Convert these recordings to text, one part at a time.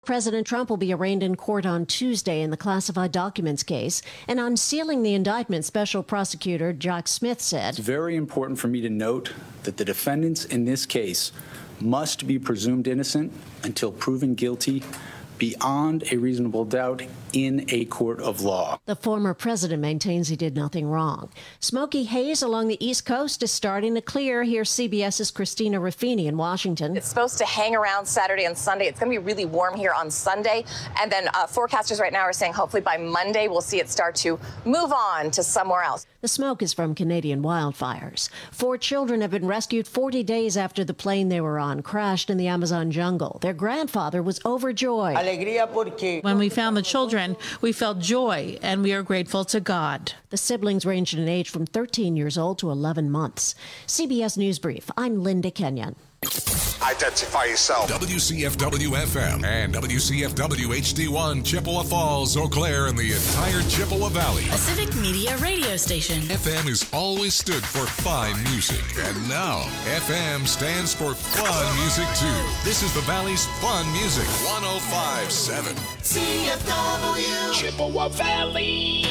President Trump will be arraigned in court on Tuesday in the classified documents case. And unsealing the indictment, Special Prosecutor Jack Smith said, "It's very important for me to note that the defendants in this case must be presumed innocent until proven guilty beyond a reasonable doubt in a court of law." The former president maintains he did nothing wrong. Smoky haze along the East Coast is starting to clear. Here's CBS's Christina Ruffini in Washington. It's supposed to hang around Saturday and Sunday. It's going to be really warm here on Sunday. And then forecasters right now are saying hopefully by Monday we'll see it start to move on to somewhere else. The smoke is from Canadian wildfires. 4 children have been rescued 40 days after the plane they were on crashed in the Amazon jungle. Their grandfather was overjoyed. When we found the children, we felt joy, and we are grateful to God. The siblings ranged in age from 13 years old to 11 months. CBS News Brief, I'm Linda Kenyon. Identify yourself. WCFW-FM and WCFW-HD1, Chippewa Falls, Eau Claire, and the entire Chippewa Valley. A civic media radio station. FM has always stood for fine music. And now, FM stands for fun music, too. This is the Valley's fun music. 105.7. CFW. Chippewa Valley.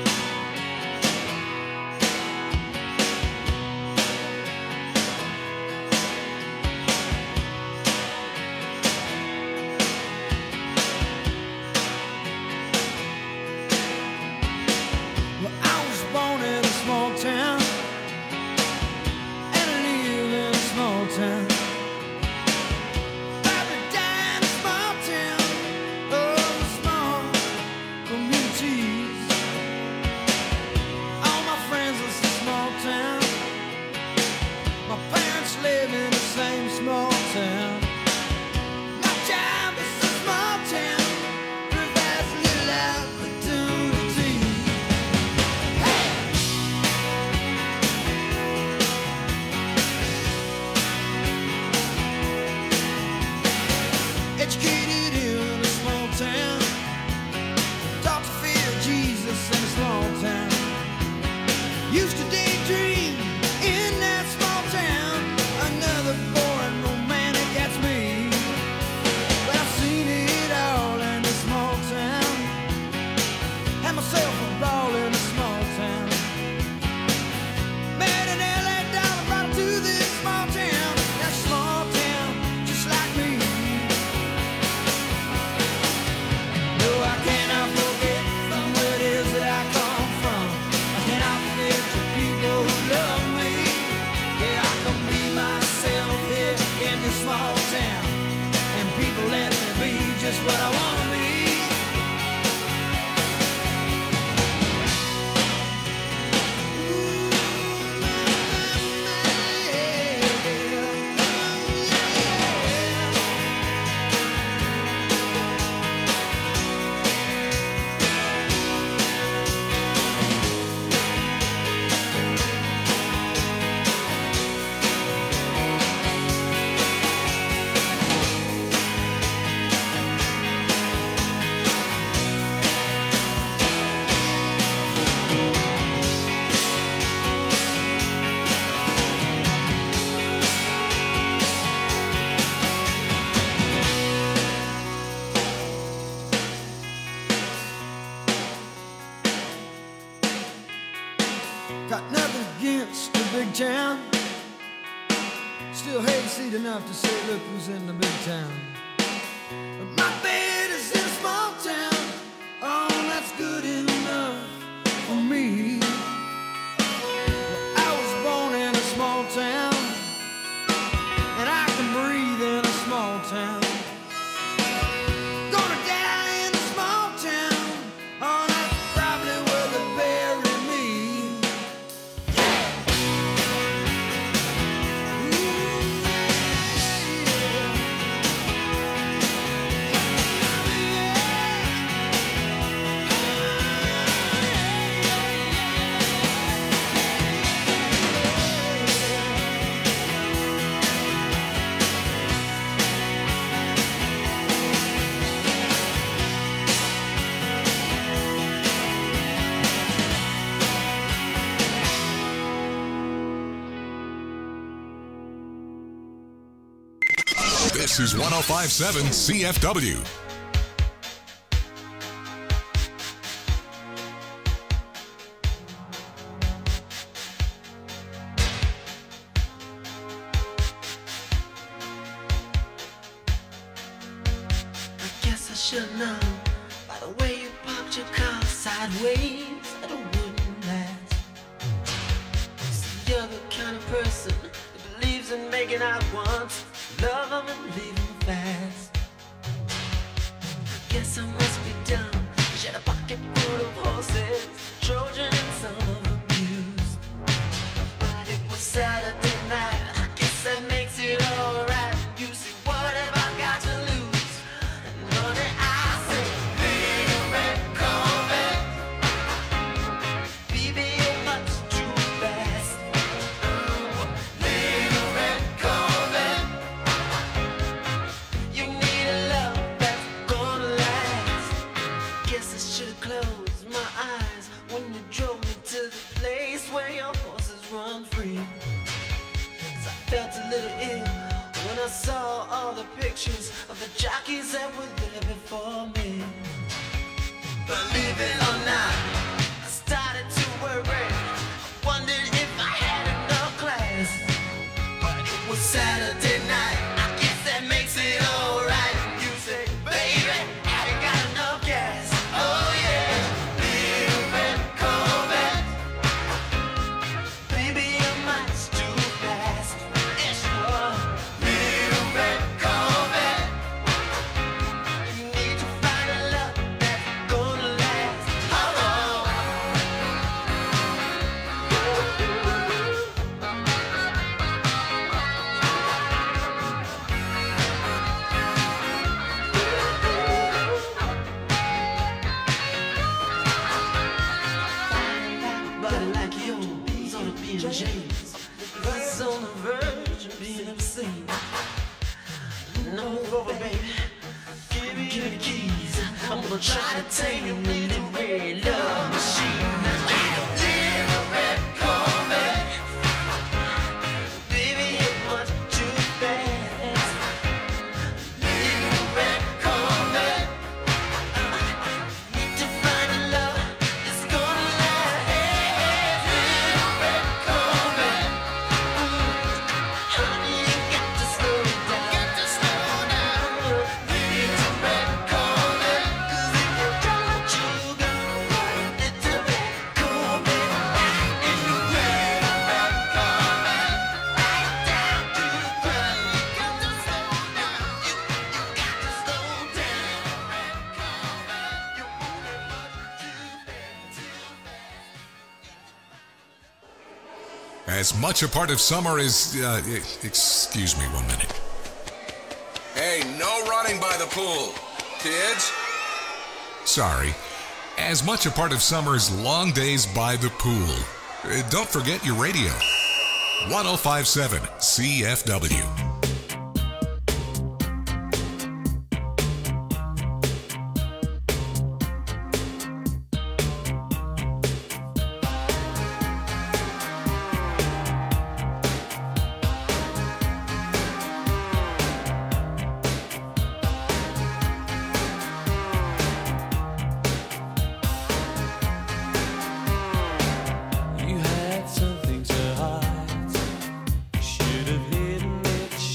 Got nothing against the big town. Still hate to see it enough to say, look who's in the big town. But my bed is in a small town. Oh, that's good enough for me. Well, I was born in a small town, and I can breathe in a small town. Gonna die in a small town. Oh, that's probably where they bury me. This is 105.7 CFW. I should know by the way you parked your car sideways at a wooden glass. See, you're the kind of person that believes in making out once, love them and leave them fast. I guess I must be dumb. She had a pocket full of horses, Trojan and some of them used. But it was Saturday night, I guess that makes it alright. You see, what have I got to lose? And honey, I say, little red Corvette, baby, you're much too fast. Little red Corvette, you need a love that's gonna last. Guess I should've closed my eyes when you drove me to the place where your horses run free. 'Cause I felt a little ill when I saw all the pictures of the jockeys that were there before me. Believe it or not, I started to worry. I wondered if I had enough class. But it was Saturday night, I guess that makes it alright. You say, baby, I ain't got enough gas. Oh yeah, little red Corvette, baby, you're much too fast. Yes, you are. Little red Corvette, you need to find a love that's gonna last. Oh, body like yours ought to be in chains. It's on the verge of being obscene. No, over, baby. Give me the keys. I'm gonna try to tame your little red love machine. Little red Corvette, baby, you're much too fast. Little red Corvette, need to find a love that's gonna last. Little red Corvette, honey, you got to slow down. Little red Corvette, 'cause if you don't let you go, little red Corvette, little red Corvette, right down to the ground. You got to slow down. You got to slow down. Red Corvette, you're moving much too fast. As much a part of summer as, excuse me 1 minute. Hey, no running by the pool. Kids? Sorry. As much a part of summer's long days by the pool. Don't forget your radio. 1057 CFW. You had something to hide. Should have hidden it.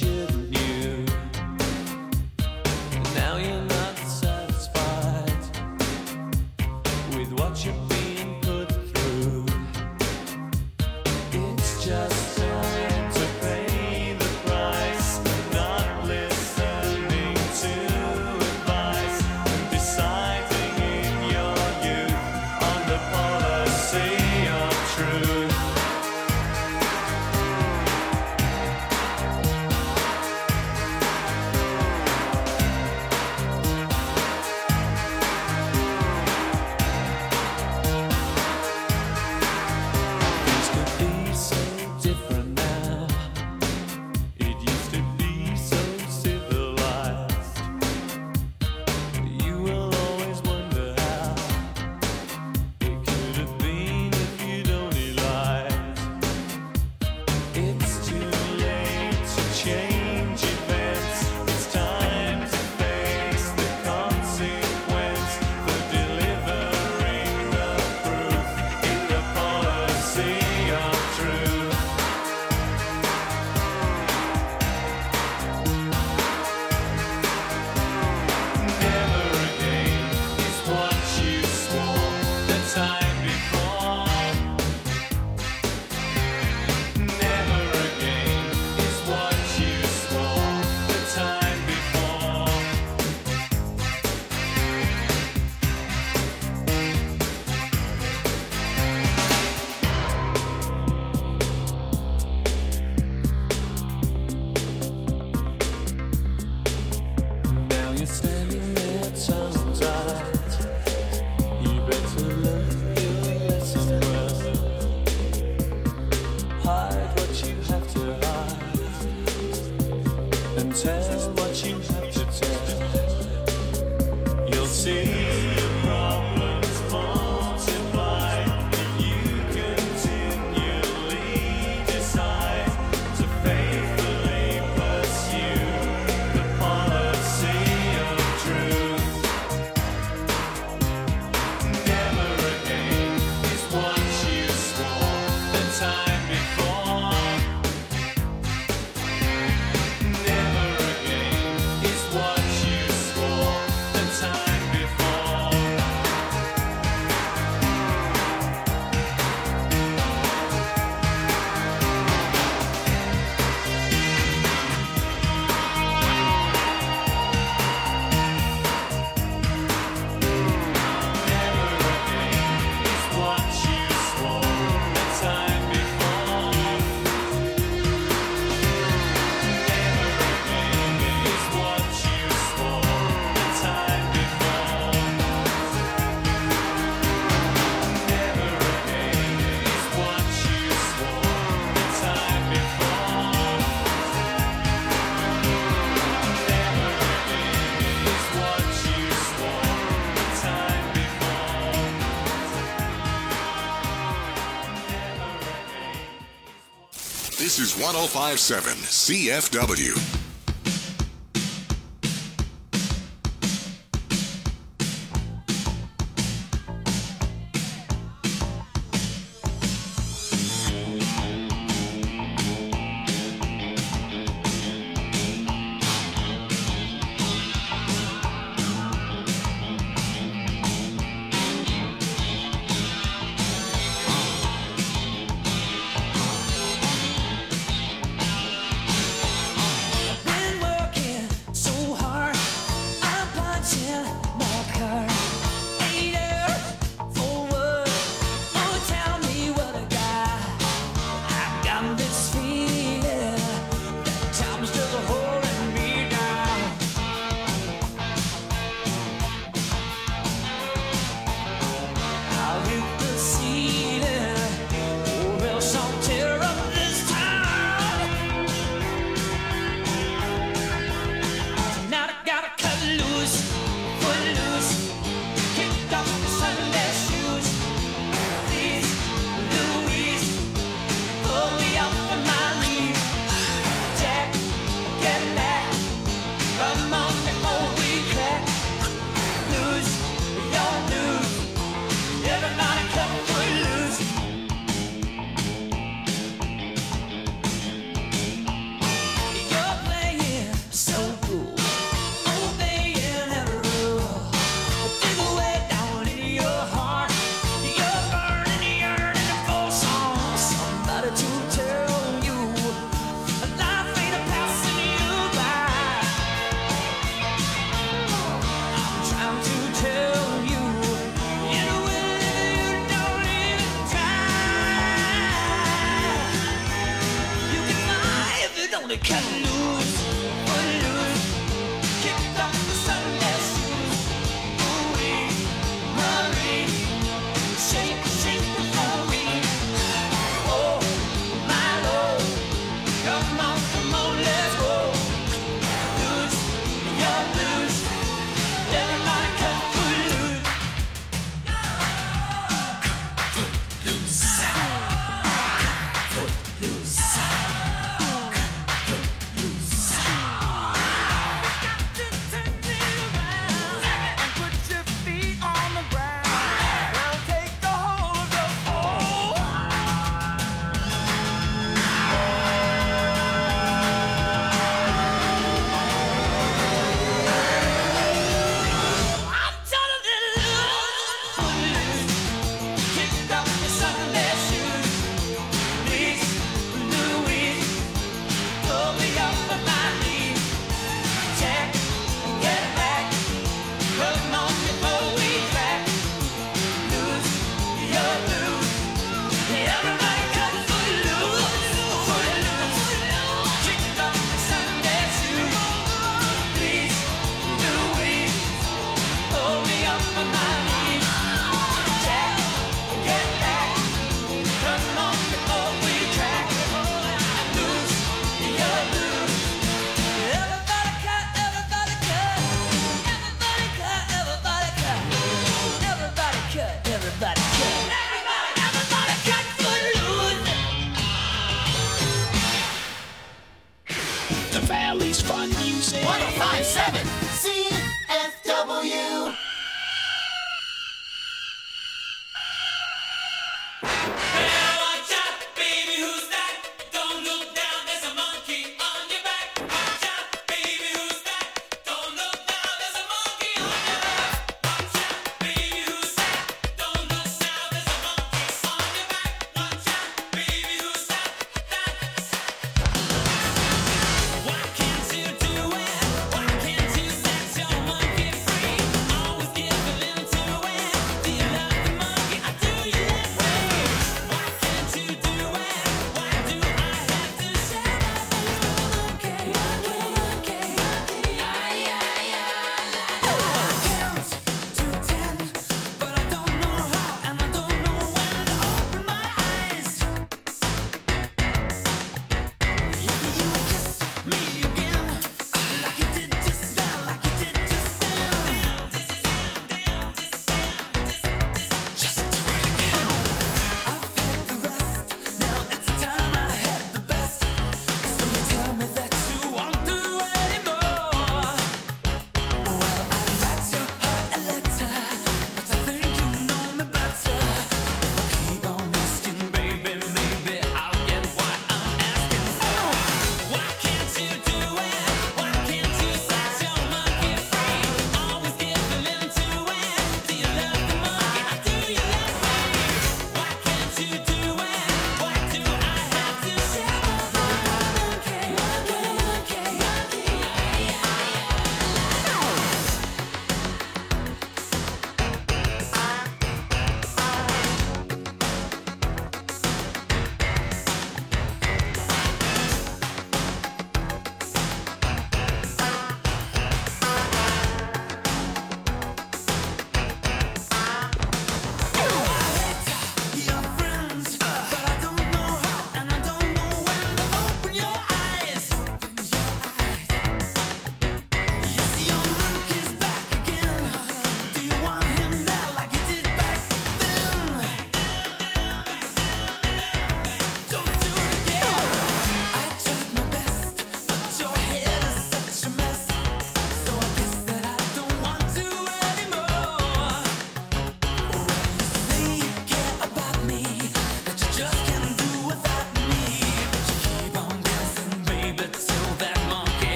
This is 105.7 CFW.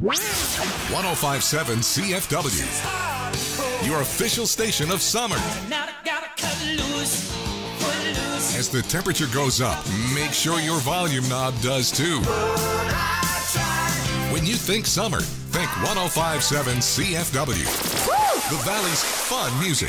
1057 CFW, your official station of summer. As the temperature goes up, make sure your volume knob does too. When you think summer, think 1057 CFW, the Valley's fun music.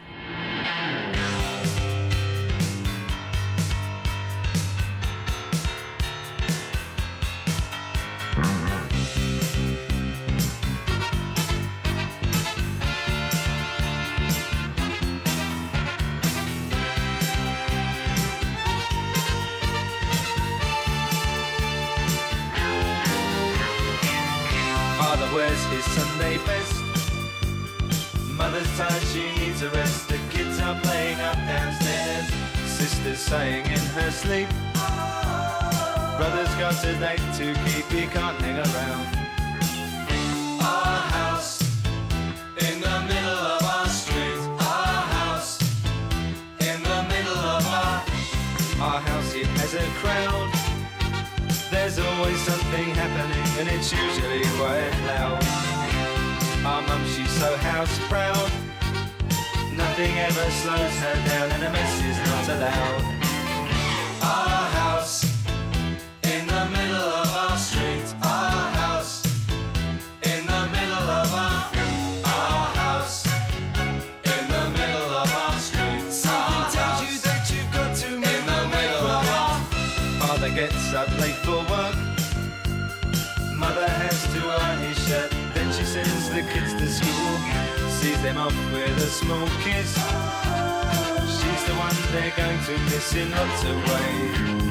Wears his Sunday best. Mother's tired, she needs a rest. The kids are playing up downstairs. Sister's sighing in her sleep. Brother's got a date to keep, he can't hang around. Our house in the middle of our street. Our house in the middle of our house, it has a crowd. There's always something happening and it's usually quite loud. Our mum, she's so house proud. Nothing ever slows her down and a mess is not allowed. Our house in the middle of our street. Our house in the middle of our house in the middle of our street. Something tells you that you've got to in the middle of our. Father gets up late for work. Mother has to iron his shirt. Then she sends the kids to school, sees them off with a small kiss. She's the one they're going to miss in lots of ways.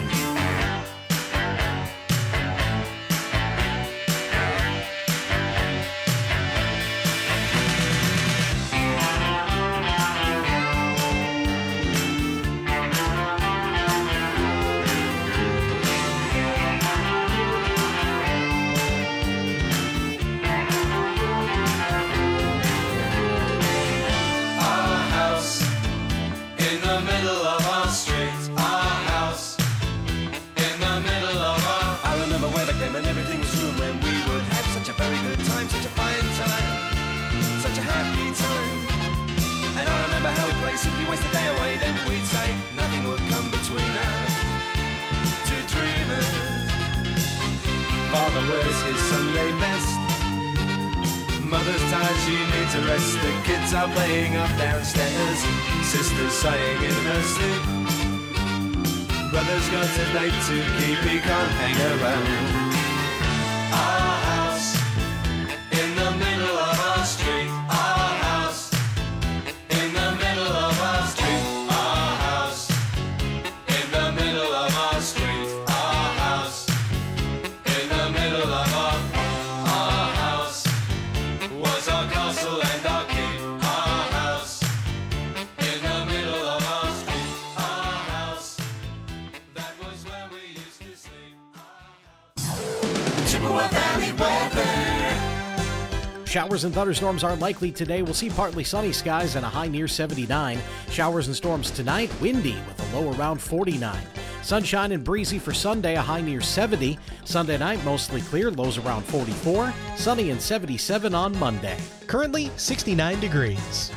Simply waste the day away, then we'd say nothing would come between us. Two dreamers. Father wears his Sunday best. Mother's tired, she needs a rest. The kids are playing up downstairs. Sister's sighing in her sleep. Brother's got a date to keep, he can't hang around. Our house in the middle of our street. Our house in the middle of our street. Our house in the middle of our street. Our house in the middle of our house was our castle and our keep. Our house in the middle of our street. Our house, that was where we used to sleep. Chippewa Valley weather. Showers and thunderstorms are likely today. We'll see partly sunny skies and a high near 79. Showers and storms tonight, windy with a low around 49. Sunshine and breezy for Sunday, a high near 70. Sunday night, mostly clear, lows around 44. Sunny and 77 on Monday. Currently 69 degrees.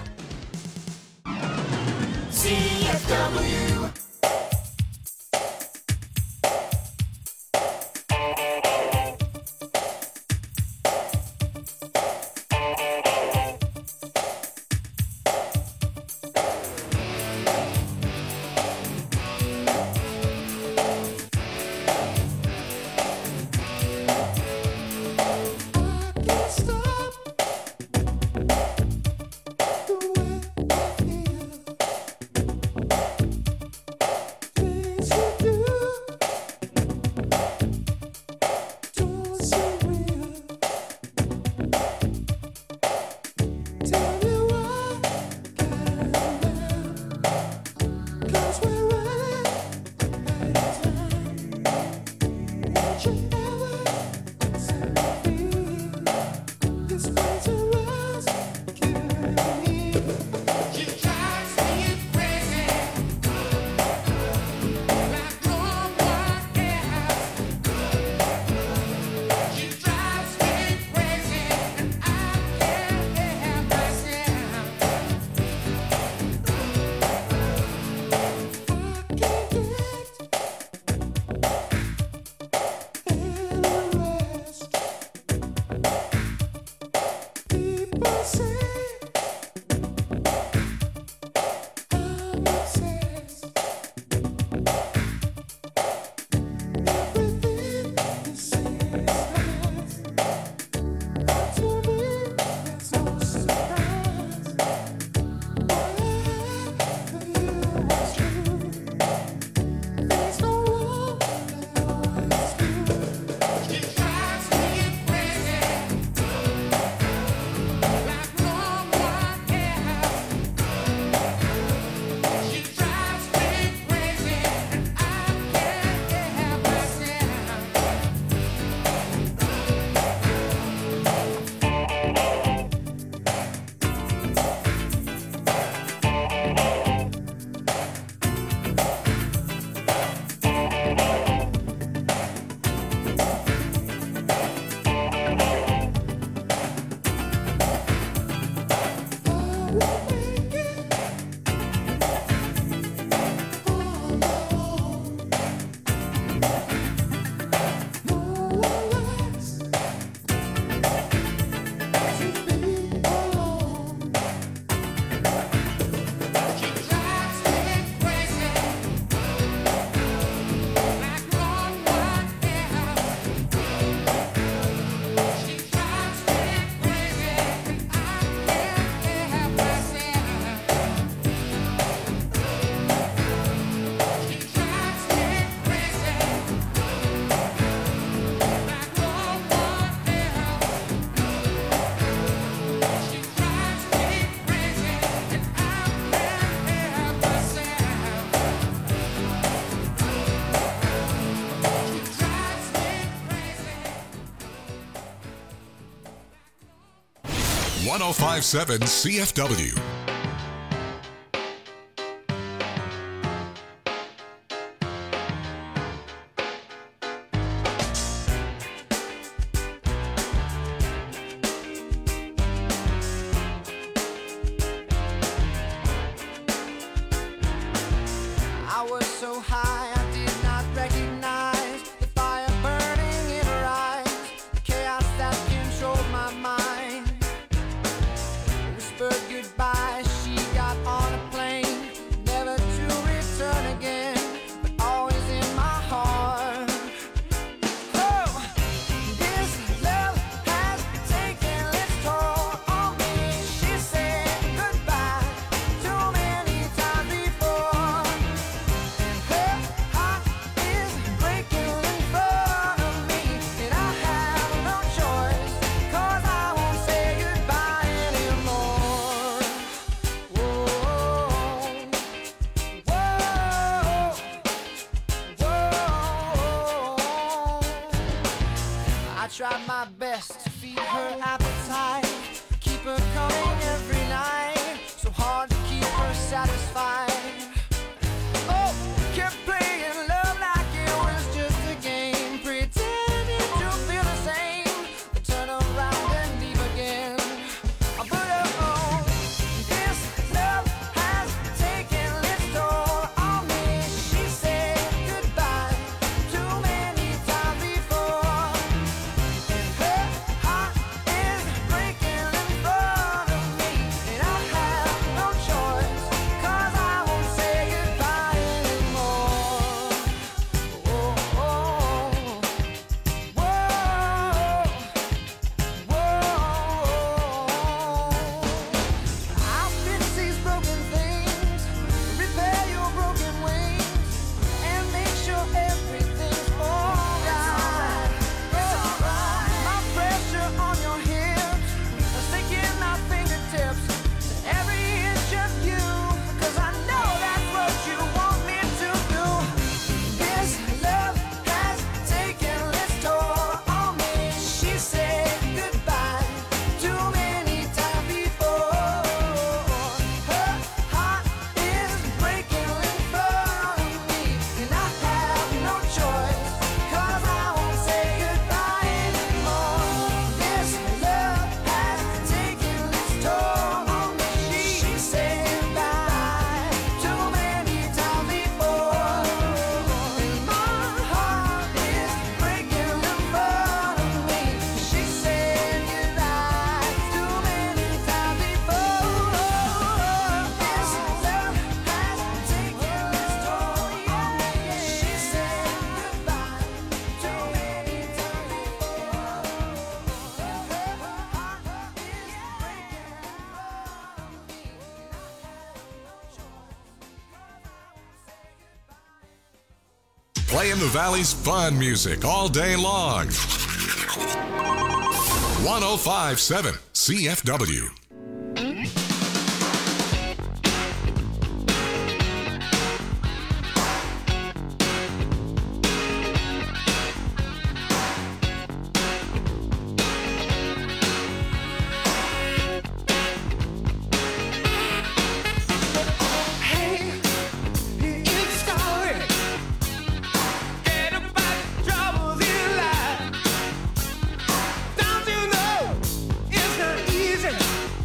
CFW. 1057 CFW. I was so high I did not recognize the fire burning in her eyes, the chaos that controlled my mind. Whispered goodbye, she got on a plane, never to return again, but always in my heart. Oh, this love has taken its toll on me. She said goodbye too many times before. Her heart is breaking in front of me, and I have no choice, 'cause I won't say goodbye anymore. Whoa, whoa, whoa. I tried my best to feed her appetite, keep her coming every night, so hard to keep her satisfied. Oh, kept playing love like it was just a game, pretending to feel the same, but turn around and leave again. But oh, this love has taken its toll on me. She said goodbye too many times before, and her heart is breaking in front of me, and I have no choice, 'cause I won't say goodbye anymore. Whoa, whoa, I'll fix these broken things, repair your broken wings, and make sure everything's alright. My pressure on your hips, sticking my fingertips to every inch of you, 'cause I know that's what you want me to do. This love has taken its toll on me. She said goodbye too many times before. Her heart is breaking in front of me, and I have no choice, 'cause I won't say goodbye anymore. This love has taken its toll on me. She said goodbye too many times before, and my heart is breaking in front of me. She said goodbye too many times before. This love has taken its toll on me. She said goodbye too many times before. Playing the Valley's fun music all day long. 1057 CFW. Hey, it's started. Get about troubles in life. Don't you know it's not easy?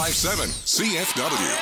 1057 CFW.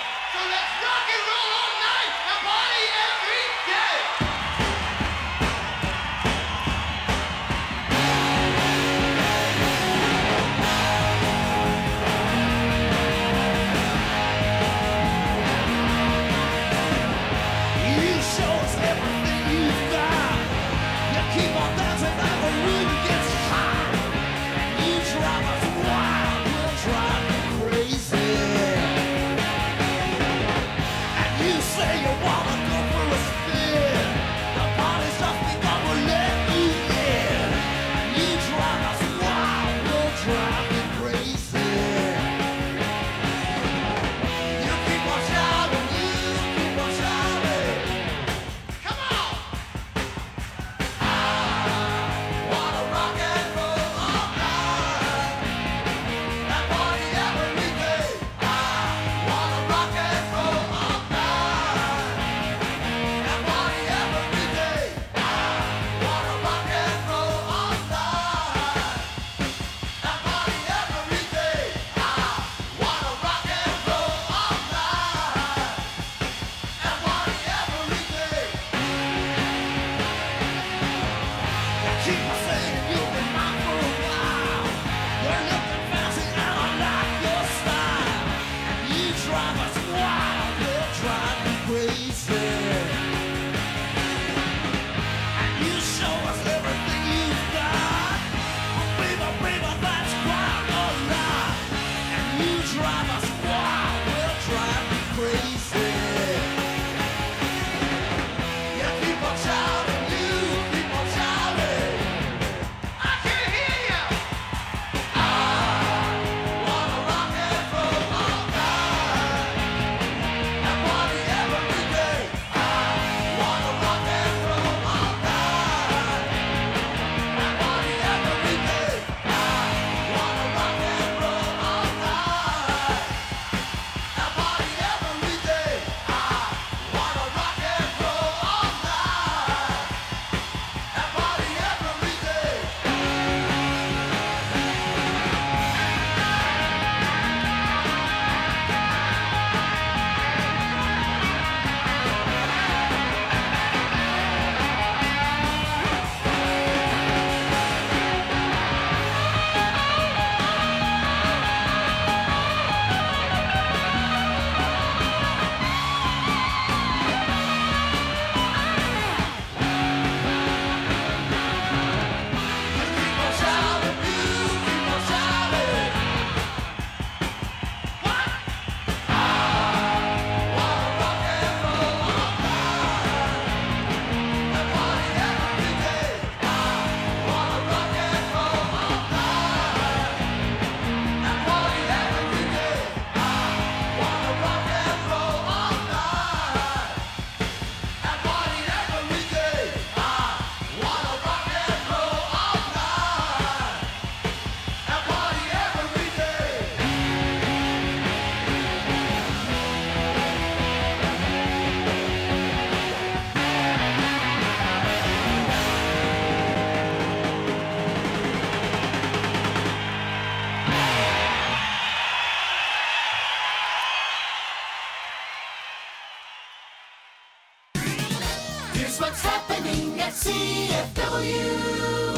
Here's what's happening at CFW.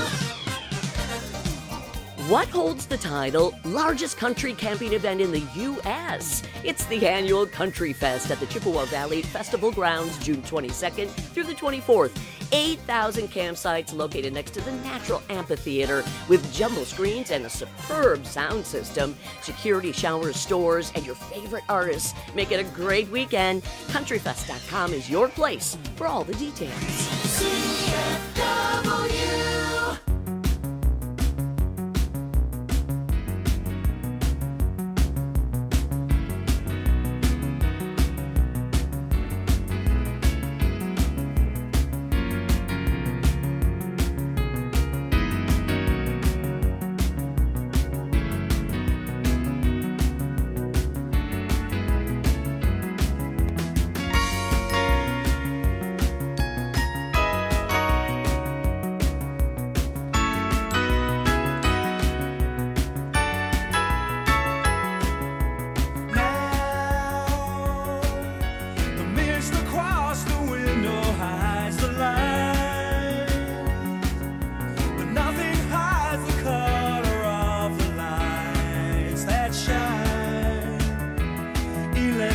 What holds the title largest country camping event in the U.S.? It's the annual Country Fest at the Chippewa Valley Festival Grounds, June 22nd through the 24th. 8,000 campsites located next to the Natural Amphitheater with jumbo screens and a superb sound system. Security showers, stores, and your favorite artists make it a great weekend. CountryFest.com is your place for all the details. CFW.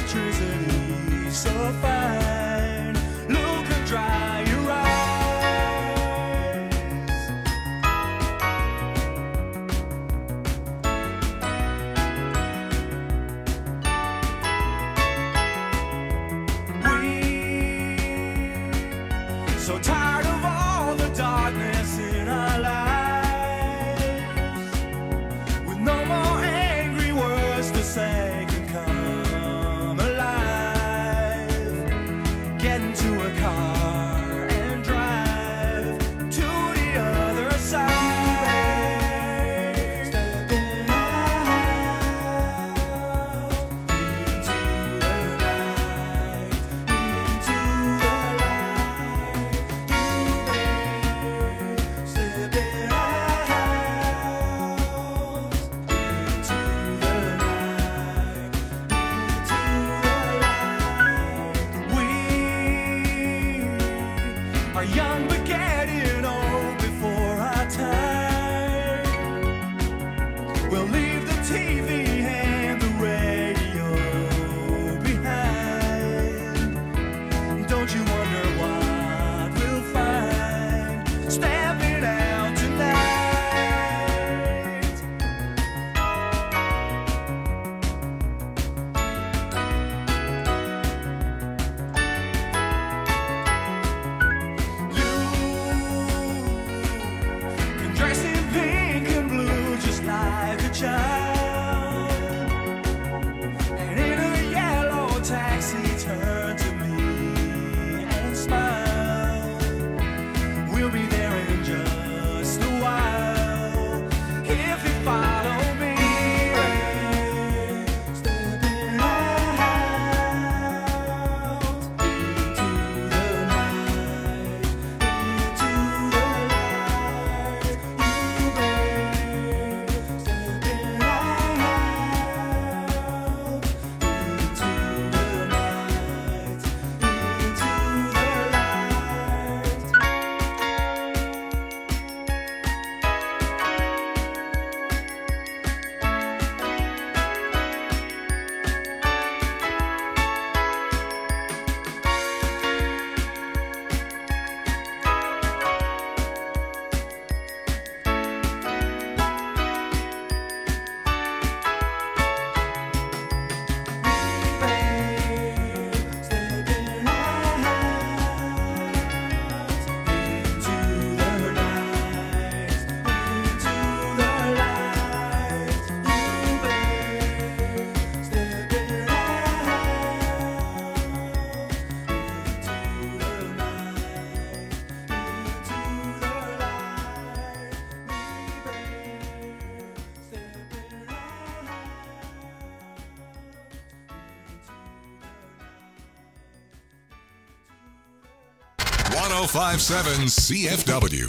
electricity so fine. Look and dry your eyes. So tired of all the darkness in our lives, with no more angry words to say can come alive. Get into a car and drive to the other side. Step in into the night, into the are young but getting old before our time. We'll leave the TV and the radio behind. Don't you wonder what we'll find stepping out tonight? Can dress in pink and blue just like a child, and in a yellow taxi turn to me and smile. We'll be there in just a while if you follow me. Stepping out into the night, into the light. You babe, stepping out into the night, into the light. .1057 CFW.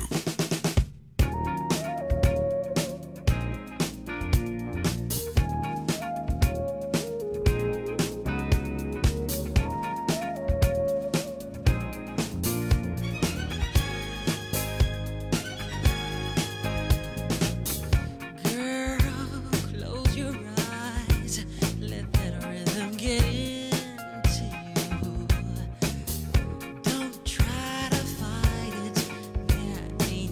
Close your eyes, let that rhythm get into you. Don't try to fight it, there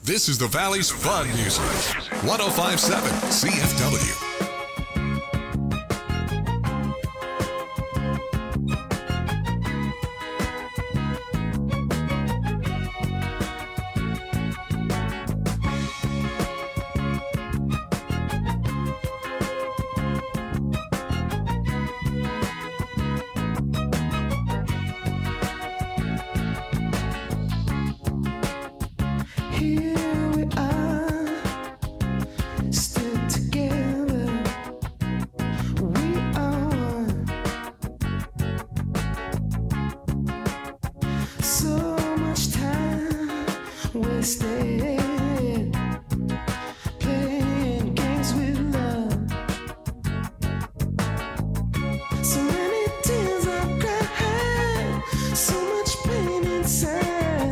This is the Valley's fun music. 105.7 CFW. Here we are, still together. We are one. So much time wasted playing games with love. So many tears I've cried, so much pain inside.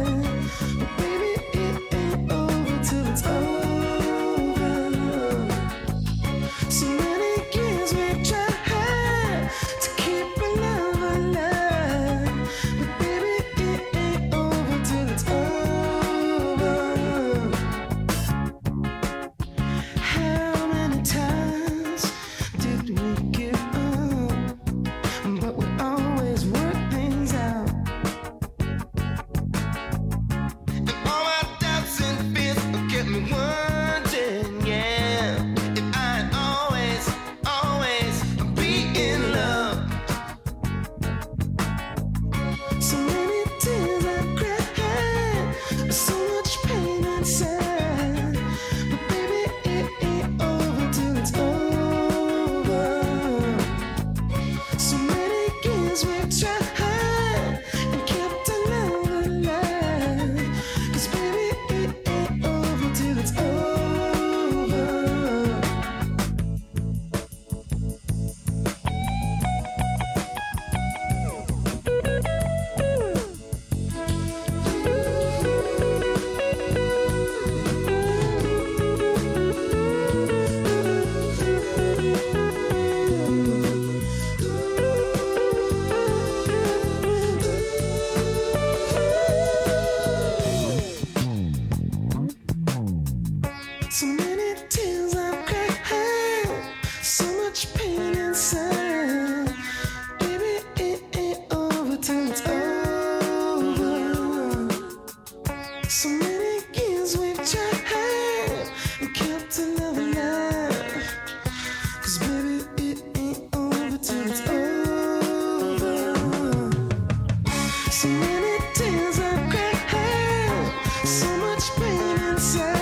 So many tears I've cried, so much pain inside. Baby, it ain't over till it's over. So many years we've tried and kept another life. 'Cause baby, it ain't over till it's over. So many tears I've cried, so much pain inside.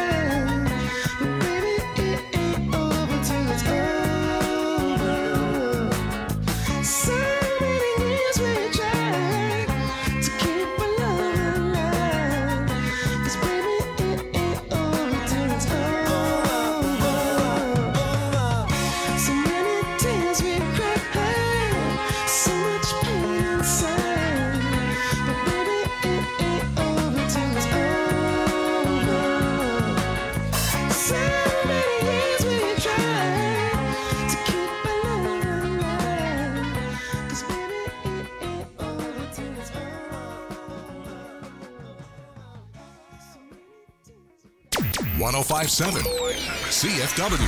.105.7 CFW.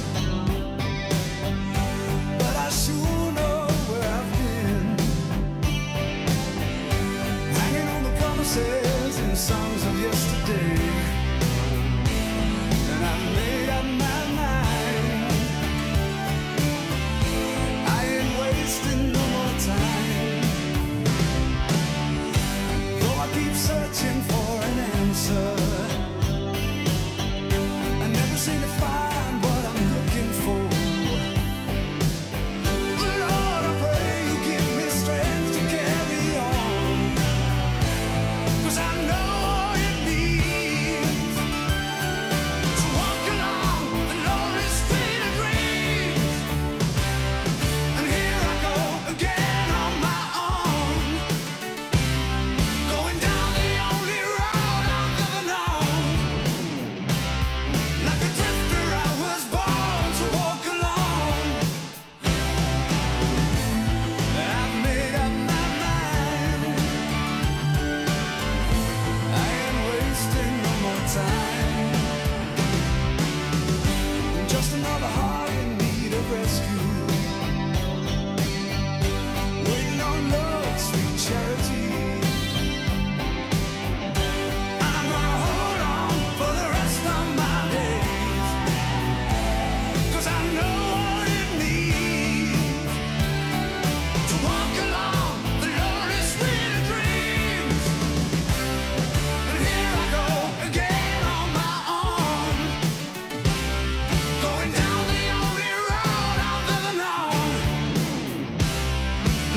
Sure know where I've been.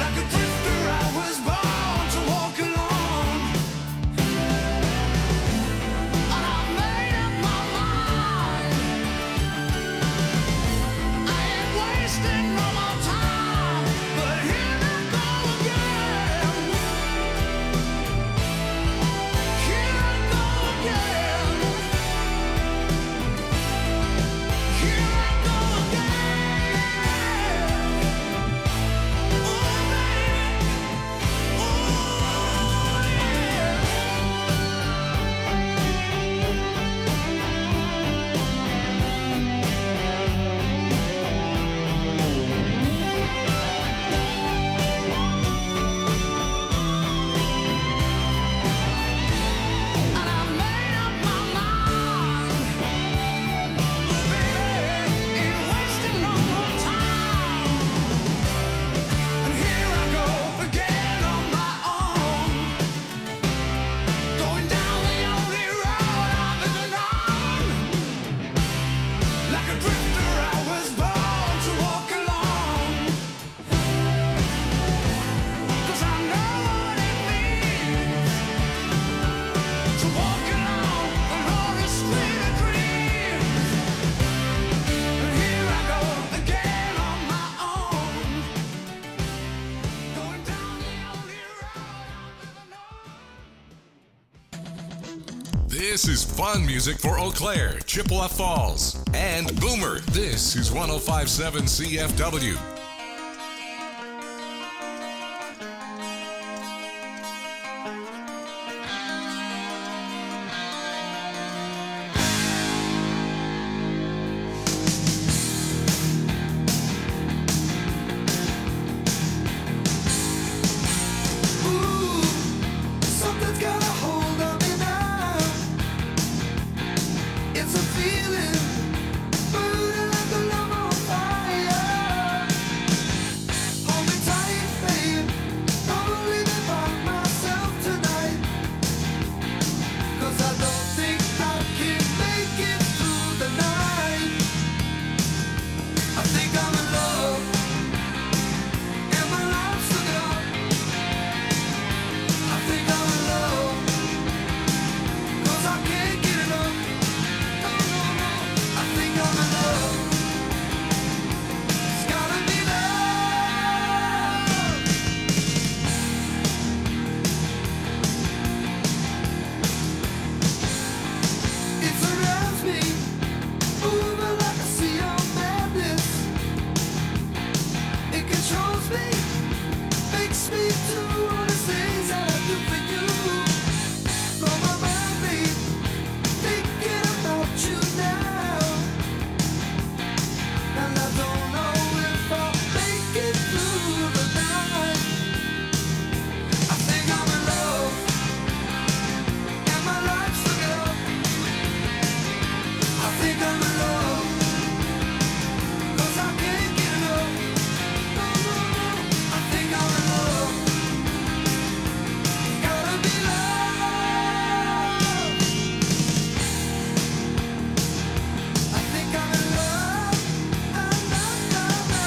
Like a drifter, I was born to walk alone. And I made up my mind. I ain't wasting no more time. But here I go again. Here I go again. Here I go again. Oh, baby. Oh, yeah. And I made up my mind. Oh, baby, ain't wasting no more time. And here I go again on my own, going down the only road I've ever known. Like a drifter, I was born to walk alone. 'Cause I know what it means to walk along the lonely street of dreams. And here I go again on my own, going down the only road I've ever known. This is fun music for Eau Claire, Chippewa Falls, and Boomer. This is 105.7 CFW. Ooh, something's got a hold of me now. It's a feeling, burning like a love on fire. Hold me tight, babe. Don't leave me by myself tonight. 'Cause I don't think I can make it through the night. I think I'm in love, and my life's looking up. I think I'm in love, 'cause I can't get enough. No, no, no. I think I'm in love. It's gotta be love. It surrounds me, moving like a sea of madness. It controls me, makes me do all the things that I do for you. Blow my mind, babe, thinking about you now. And I don't know if I'll make it through the night. I think I'm in love, and my life's looking up. I think I'm in love, 'cause I can't get enough. No, no, no. I think I'm in love. Gotta be love. I think I'm in love. No, no, no, no.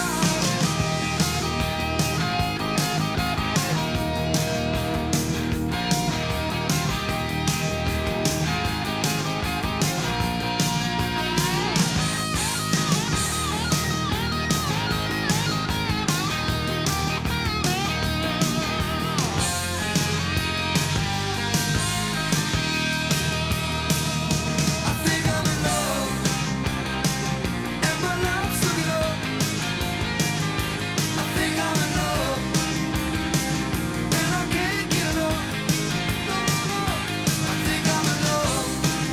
I think I'm in love, and my life's looking up. I think I'm in love, and I can't get enough. No, no, I think I'm in love.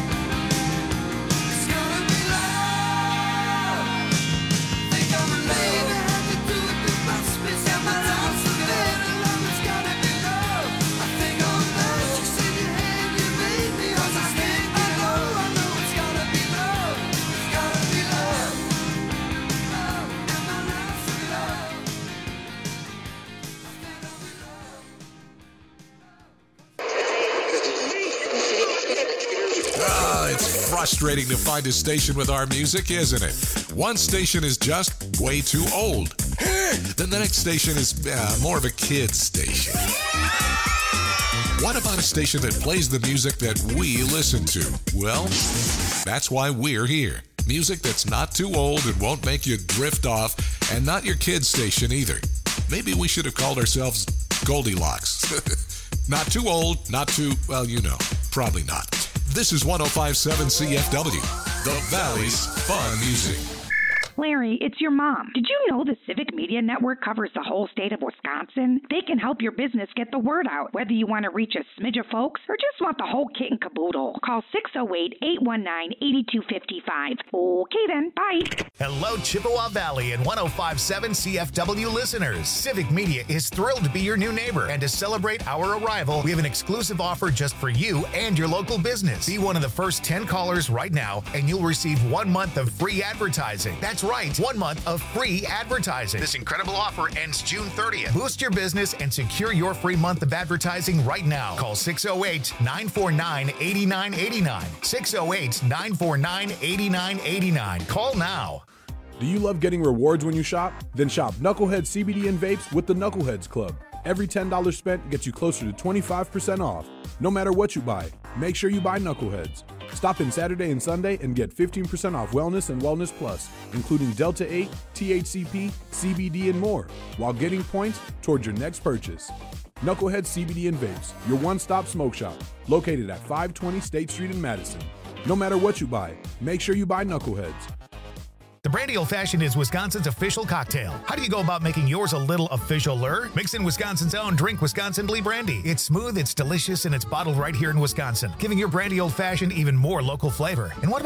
It's gotta be love. Think I'm in love. Baby, had to do it, it must be and my life's looking up. Love, it's gotta be love. I think I'm in love. You said you had, you made me, 'cause I can't get enough. I know it's gotta be love. It's gotta be love. Love, and my life's looking up. It's frustrating to find a station with our music, isn't it? One station is just way too old. Hey! then the next station is more of a kid's station. What about a station that plays the music that we listen to? Well, that's why we're here. Music that's not too old and won't make you drift off, and not your kid's station either. Maybe we should have called ourselves Goldilocks. Not too old, not too, well, you know, probably not. This is 105.7 CFW, the Valley's fun music. Larry, it's your mom. Did you know the Civic Media Network covers the whole state of Wisconsin? They can help your business get the word out, whether you want to reach a smidge of folks or just want the whole kit and caboodle. Call 608-819-8255. Okay then, bye. Hello, Chippewa Valley and 105.7 CFW listeners. Civic Media is thrilled to be your new neighbor, and to celebrate our arrival, we have an exclusive offer just for you and your local business. Be one of the first 10 callers right now, and you'll receive 1 month of free advertising. That's right, 1 month of free advertising. This incredible offer ends June 30th. Boost your business and secure your free month of advertising right now. Call 608-949-8989. 608-949-8989. Call now. Do you love getting rewards when you shop? Then shop Knucklehead CBD and vapes with the Knuckleheads Club. Every $10 spent gets you closer to 25% off. No matter what you buy, make sure you buy Knuckleheads. Stop in Saturday and Sunday and get 15% off Wellness and Wellness Plus, including Delta 8, THCP, CBD, and more, while getting points towards your next purchase. Knucklehead CBD and Vapes, your one-stop smoke shop, located at 520 State Street in Madison. No matter what you buy, make sure you buy Knuckleheads. The Brandy Old Fashioned is Wisconsin's official cocktail. How do you go about making yours a little official-er? Mix in Wisconsin's own Drink Wisconsin Blee Brandy. It's smooth, it's delicious, and it's bottled right here in Wisconsin, giving your Brandy Old Fashioned even more local flavor. And what